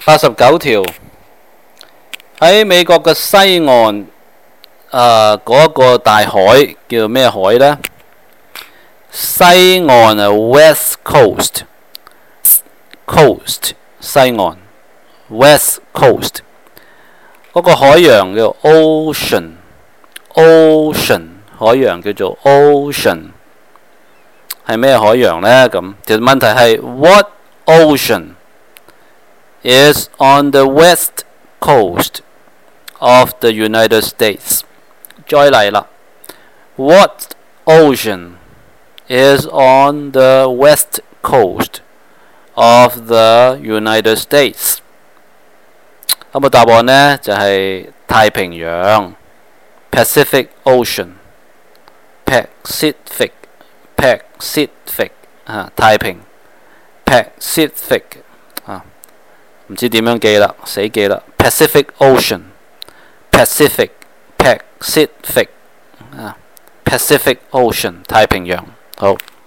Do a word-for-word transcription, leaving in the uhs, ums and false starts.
八十九條喺美國嘅西岸，誒嗰個大海叫做咩海呢？西岸啊 ，West Coast，Coast 西岸 ，West Coast 嗰個海洋叫 Ocean，Ocean 海洋叫做 Ocean， 係咩海洋呢？咁其實問題係 What ocean is on the west coast of the United States？ 再嚟啦 ，What ocean is on the west coast of the United States？ 咁個答案呢就係、是、太平洋 Pacific Ocean。Pacific Pacific 啊，太平 Pacific 啊，唔知點樣記啦，死記啦 Pacific Ocean Pacific Pacific 啊 Pacific Ocean 太平洋好。